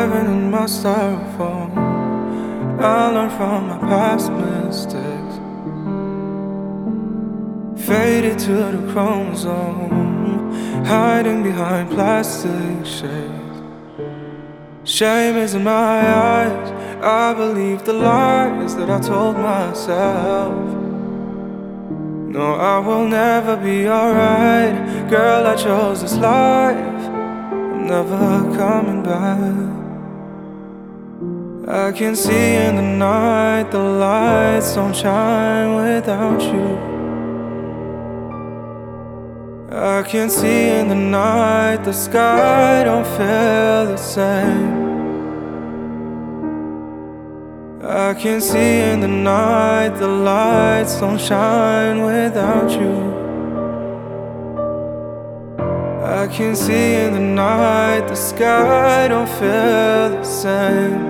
heaven in my styrofoam. I learned from my past mistakes. Faded to the chromosome, hiding behind plastic shades. Shame is in my eyes. I believe the lies that I told myself. No, I will never be alright. Girl, I chose this life. I'm never coming back. I can see in the night the lights don't shine without you. I can see in the night the sky don't feel the same. I can see in the night the lights don't shine without you. I can see in the night the sky don't feel the same.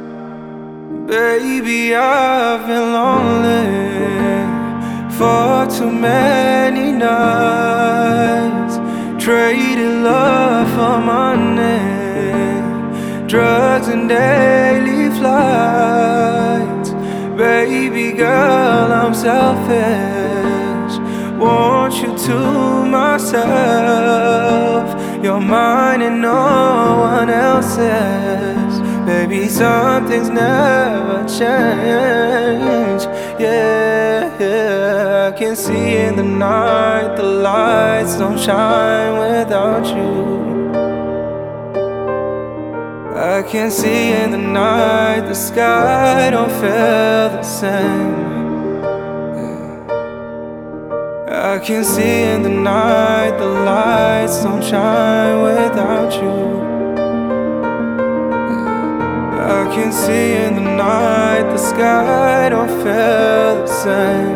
Baby, I've been lonely for too many nights. Traded love for money, drugs and daily flights. Baby girl, I'm selfish. Want you to myself. You're mine and no one else's. Baby, some things never change. Yeah, I can see in the night the lights don't shine without you. I can see in the night the sky don't feel the same. I can see in the night the lights don't shine without you. I can see in the night the sky don't feel the same.